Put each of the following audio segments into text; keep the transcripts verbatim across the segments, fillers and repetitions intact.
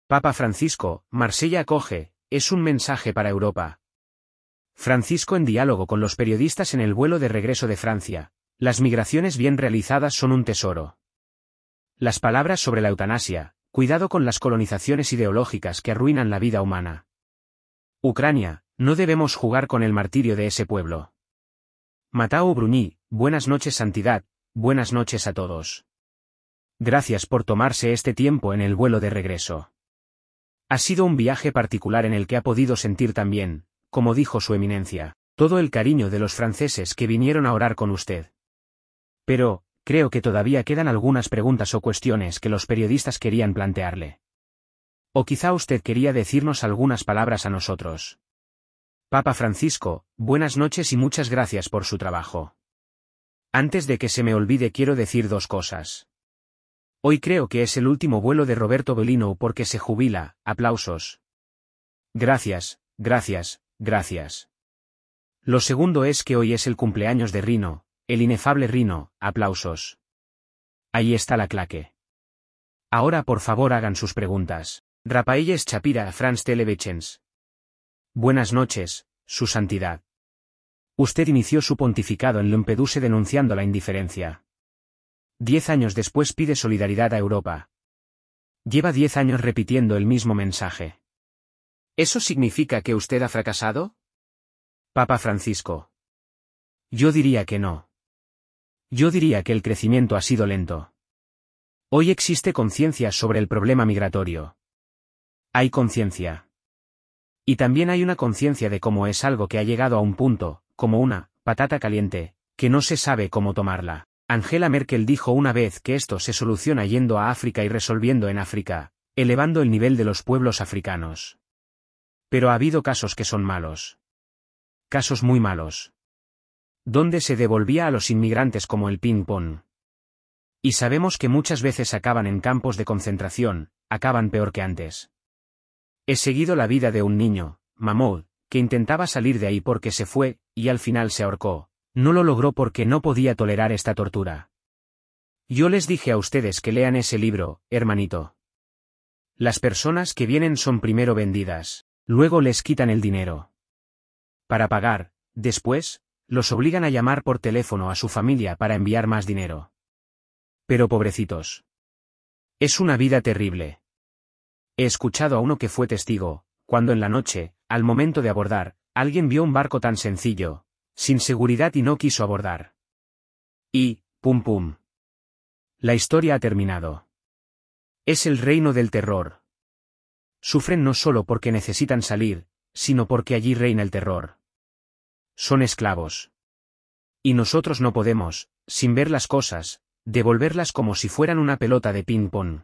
Papa Francisco, Marsella acoge, es un mensaje para Europa. Francisco en diálogo con los periodistas en el vuelo de regreso de Francia. Las migraciones bien realizadas son un tesoro. Las palabras sobre la eutanasia, cuidado con las colonizaciones ideológicas que arruinan la vida humana. Ucrania, no debemos jugar con el martirio de ese pueblo. Matao Bruni, buenas noches Santidad, buenas noches a todos. Gracias por tomarse este tiempo en el vuelo de regreso. Ha sido un viaje particular en el que ha podido sentir también, como dijo su eminencia, todo el cariño de los franceses que vinieron a orar con usted. Pero, creo que todavía quedan algunas preguntas o cuestiones que los periodistas querían plantearle. O quizá usted quería decirnos algunas palabras a nosotros. Papa Francisco, buenas noches y muchas gracias por su trabajo. Antes de que se me olvide quiero decir dos cosas. Hoy creo que es el último vuelo de Roberto Bellino porque se jubila, aplausos. Gracias, gracias, gracias. Lo segundo es que hoy es el cumpleaños de Rino, el inefable Rino, aplausos. Ahí está la claque. Ahora por favor hagan sus preguntas. Rapaelles Chapira, France Televisions. Buenas noches, Su Santidad. Usted inició su pontificado en Lampedusa denunciando la indiferencia. Diez años después pide solidaridad a Europa. Lleva diez años repitiendo el mismo mensaje. ¿Eso significa que usted ha fracasado? Papa Francisco. Yo diría que no. Yo diría que el crecimiento ha sido lento. Hoy existe conciencia sobre el problema migratorio. Hay conciencia. Y también hay una conciencia de cómo es algo que ha llegado a un punto, como una patata caliente, que no se sabe cómo tomarla. Angela Merkel dijo una vez que esto se soluciona yendo a África y resolviendo en África, elevando el nivel de los pueblos africanos. Pero ha habido casos que son malos. Casos muy malos. Donde se devolvía a los inmigrantes como el ping-pong. Y sabemos que muchas veces acaban en campos de concentración, acaban peor que antes. He seguido la vida de un niño, Mahmoud, que intentaba salir de ahí porque se fue, y al final se ahorcó. No lo logró porque no podía tolerar esta tortura. Yo les dije a ustedes que lean ese libro, hermanito. Las personas que vienen son primero vendidas, luego les quitan el dinero. Para pagar, después, los obligan a llamar por teléfono a su familia para enviar más dinero. Pero pobrecitos. Es una vida terrible. He escuchado a uno que fue testigo, cuando en la noche, al momento de abordar, alguien vio un barco tan sencillo, sin seguridad y no quiso abordar. Y, pum pum. La historia ha terminado. Es el reino del terror. Sufren no solo porque necesitan salir, sino porque allí reina el terror. Son esclavos. Y nosotros no podemos, sin ver las cosas, devolverlas como si fueran una pelota de ping-pong.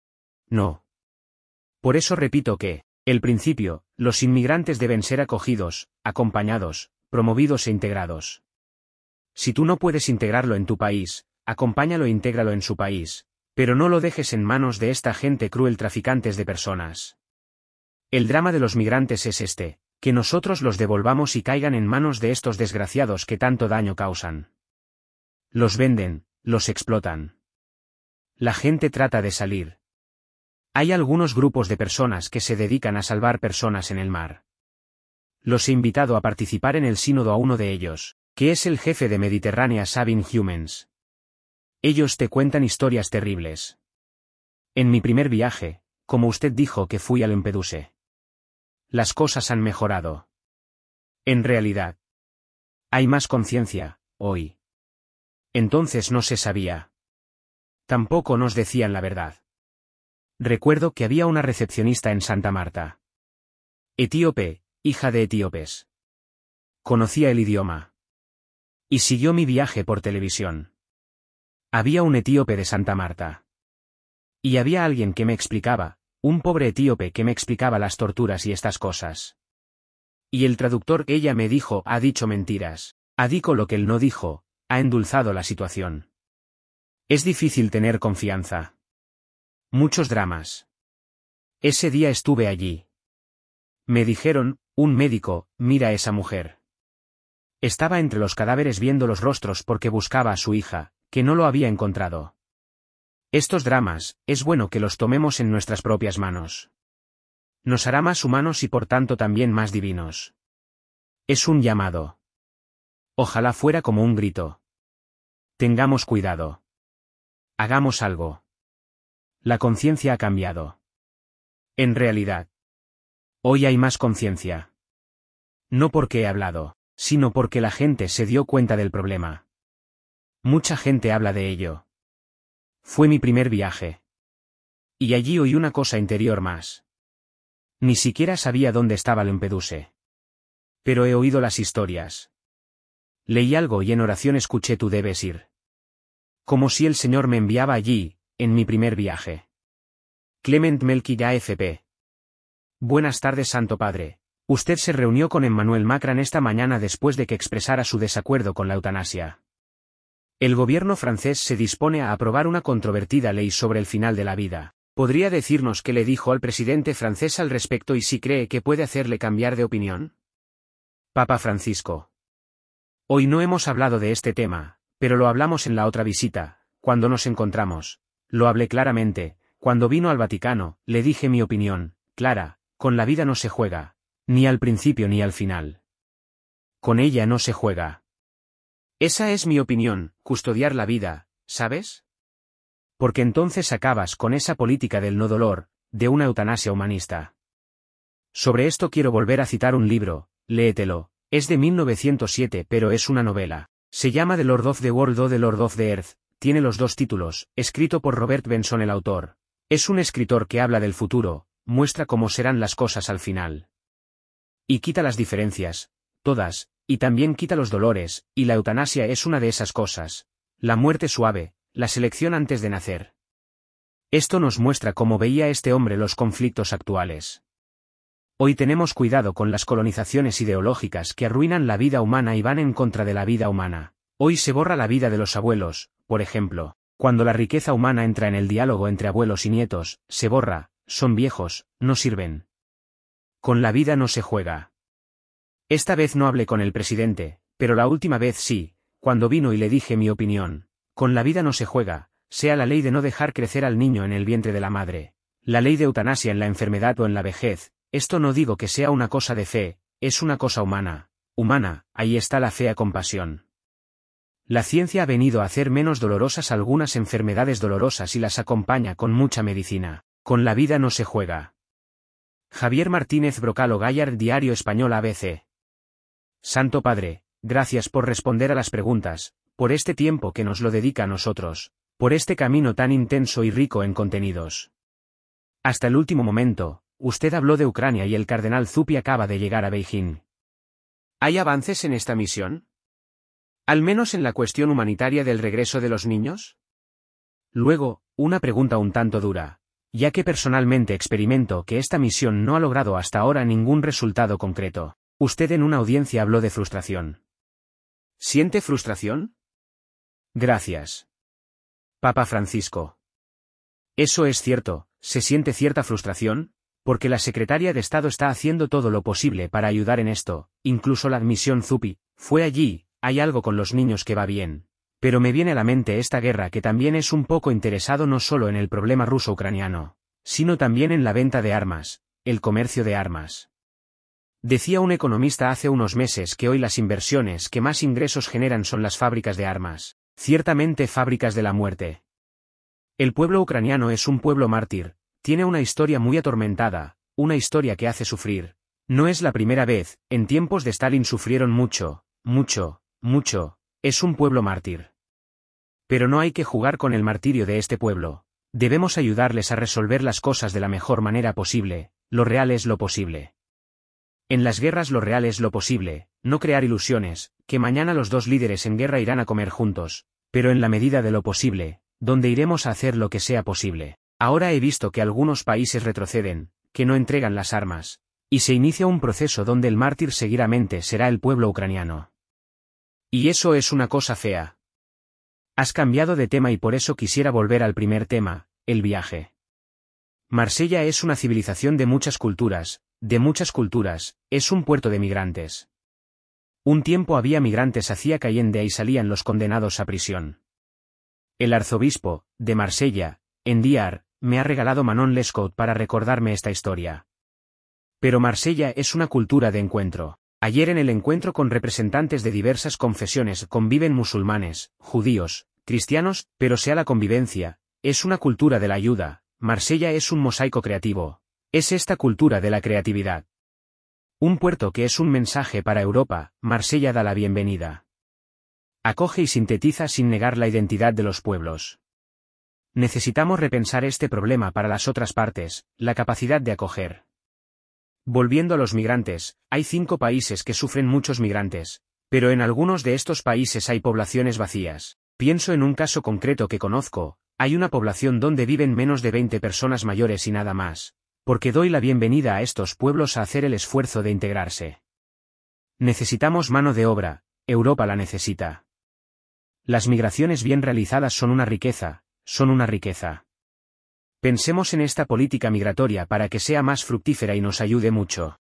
No. Por eso repito que, el principio, los inmigrantes deben ser acogidos, acompañados, promovidos e integrados. Si tú no puedes integrarlo en tu país, acompáñalo e intégralo en su país, pero no lo dejes en manos de esta gente cruel traficantes de personas. El drama de los migrantes es este, que nosotros los devolvamos y caigan en manos de estos desgraciados que tanto daño causan. Los venden, los explotan. La gente trata de salir. Hay algunos grupos de personas que se dedican a salvar personas en el mar. Los he invitado a participar en el sínodo a uno de ellos, que es el jefe de Mediterránea Saving Humans. Ellos te cuentan historias terribles. En mi primer viaje, como usted dijo que fui a Lampedusa. Las cosas han mejorado. En realidad. Hay más conciencia, hoy. Entonces no se sabía. Tampoco nos decían la verdad. Recuerdo que había una recepcionista en Santa Marta. Etíope, hija de etíopes. Conocía el idioma. Y siguió mi viaje por televisión. Había un etíope de Santa Marta. Y había alguien que me explicaba, un pobre etíope que me explicaba las torturas y estas cosas. Y el traductor, ella me dijo, ha dicho mentiras, ha dicho lo que él no dijo, ha endulzado la situación. Es difícil tener confianza. Muchos dramas. Ese día estuve allí. Me dijeron, un médico, mira a esa mujer. Estaba entre los cadáveres viendo los rostros porque buscaba a su hija, que no lo había encontrado. Estos dramas, es bueno que los tomemos en nuestras propias manos. Nos hará más humanos y por tanto también más divinos. Es un llamado. Ojalá fuera como un grito. Tengamos cuidado. Hagamos algo. La conciencia ha cambiado. En realidad. Hoy hay más conciencia. No porque he hablado, sino porque la gente se dio cuenta del problema. Mucha gente habla de ello. Fue mi primer viaje. Y allí oí una cosa interior más. Ni siquiera sabía dónde estaba Lampedusa. Pero he oído las historias. Leí algo y en oración escuché tú debes ir. Como si el Señor me enviaba allí, en mi primer viaje. Clement Melky A F P. Buenas tardes, Santo Padre. Usted se reunió con Emmanuel Macron esta mañana después de que expresara su desacuerdo con la eutanasia. El gobierno francés se dispone a aprobar una controvertida ley sobre el final de la vida. ¿Podría decirnos qué le dijo al presidente francés al respecto y si cree que puede hacerle cambiar de opinión? Papa Francisco. Hoy no hemos hablado de este tema, pero lo hablamos en la otra visita, cuando nos encontramos. Lo hablé claramente, cuando vino al Vaticano, le dije mi opinión, clara, con la vida no se juega, ni al principio ni al final. Con ella no se juega. Esa es mi opinión, custodiar la vida, ¿sabes? Porque entonces acabas con esa política del no dolor, de una eutanasia humanista. Sobre esto quiero volver a citar un libro, léetelo, es de mil novecientos siete pero es una novela. Se llama The Lord of the World o The Lord of the Earth, tiene los dos títulos, escrito por Robert Benson el autor. Es un escritor que habla del futuro, muestra cómo serán las cosas al final. Y quita las diferencias, todas, y también quita los dolores, y la eutanasia es una de esas cosas. La muerte suave, la selección antes de nacer. Esto nos muestra cómo veía este hombre los conflictos actuales. Hoy tenemos cuidado con las colonizaciones ideológicas que arruinan la vida humana y van en contra de la vida humana. Hoy se borra la vida de los abuelos, por ejemplo, cuando la riqueza humana entra en el diálogo entre abuelos y nietos, se borra, son viejos, no sirven. Con la vida no se juega. Esta vez no hablé con el presidente, pero la última vez sí, cuando vino y le dije mi opinión. Con la vida no se juega, sea la ley de no dejar crecer al niño en el vientre de la madre, la ley de eutanasia en la enfermedad o en la vejez. Esto no digo que sea una cosa de fe, es una cosa humana, humana, ahí está la fea compasión. La ciencia ha venido a hacer menos dolorosas algunas enfermedades dolorosas y las acompaña con mucha medicina. Con la vida no se juega. Javier Martínez Brocalo Gallard, Diario Español A B C. Santo Padre, gracias por responder a las preguntas, por este tiempo que nos lo dedica a nosotros, por este camino tan intenso y rico en contenidos. Hasta el último momento, usted habló de Ucrania y el cardenal Zuppi acaba de llegar a Beijing. ¿Hay avances en esta misión? ¿Al menos en la cuestión humanitaria del regreso de los niños? Luego, una pregunta un tanto dura, ya que personalmente experimento que esta misión no ha logrado hasta ahora ningún resultado concreto. Usted en una audiencia habló de frustración. ¿Siente frustración? Gracias. Papa Francisco. Eso es cierto, se siente cierta frustración, porque la secretaria de Estado está haciendo todo lo posible para ayudar en esto, incluso la admisión Zuppi, fue allí, hay algo con los niños que va bien. Pero me viene a la mente esta guerra que también es un poco interesado no solo en el problema ruso-ucraniano, sino también en la venta de armas, el comercio de armas. Decía un economista hace unos meses que hoy las inversiones que más ingresos generan son las fábricas de armas, ciertamente fábricas de la muerte. El pueblo ucraniano es un pueblo mártir, tiene una historia muy atormentada, una historia que hace sufrir. No es la primera vez, en tiempos de Stalin sufrieron mucho, mucho, mucho, es un pueblo mártir. Pero no hay que jugar con el martirio de este pueblo, debemos ayudarles a resolver las cosas de la mejor manera posible, lo real es lo posible. En las guerras lo real es lo posible, no crear ilusiones, que mañana los dos líderes en guerra irán a comer juntos, pero en la medida de lo posible, donde iremos a hacer lo que sea posible. Ahora he visto que algunos países retroceden, que no entregan las armas, y se inicia un proceso donde el mártir seguidamente será el pueblo ucraniano. Y eso es una cosa fea. Has cambiado de tema y por eso quisiera volver al primer tema, el viaje. Marsella es una civilización de muchas culturas, de muchas culturas, es un puerto de migrantes. Un tiempo había migrantes hacia Cayenne y salían los condenados a prisión. El arzobispo, de Marsella, en Diar, me ha regalado Manon Lescaut para recordarme esta historia. Pero Marsella es una cultura de encuentro. Ayer en el encuentro con representantes de diversas confesiones conviven musulmanes, judíos, cristianos, pero sea la convivencia, es una cultura de la ayuda. Marsella es un mosaico creativo. Es esta cultura de la creatividad. Un puerto que es un mensaje para Europa. Marsella da la bienvenida. Acoge y sintetiza sin negar la identidad de los pueblos. Necesitamos repensar este problema para las otras partes, la capacidad de acoger. Volviendo a los migrantes, hay cinco países que sufren muchos migrantes, pero en algunos de estos países hay poblaciones vacías. Pienso en un caso concreto que conozco, hay una población donde viven menos de veinte personas mayores y nada más, porque doy la bienvenida a estos pueblos a hacer el esfuerzo de integrarse. Necesitamos mano de obra, Europa la necesita. Las migraciones bien realizadas son una riqueza, son una riqueza. Pensemos en esta política migratoria para que sea más fructífera y nos ayude mucho.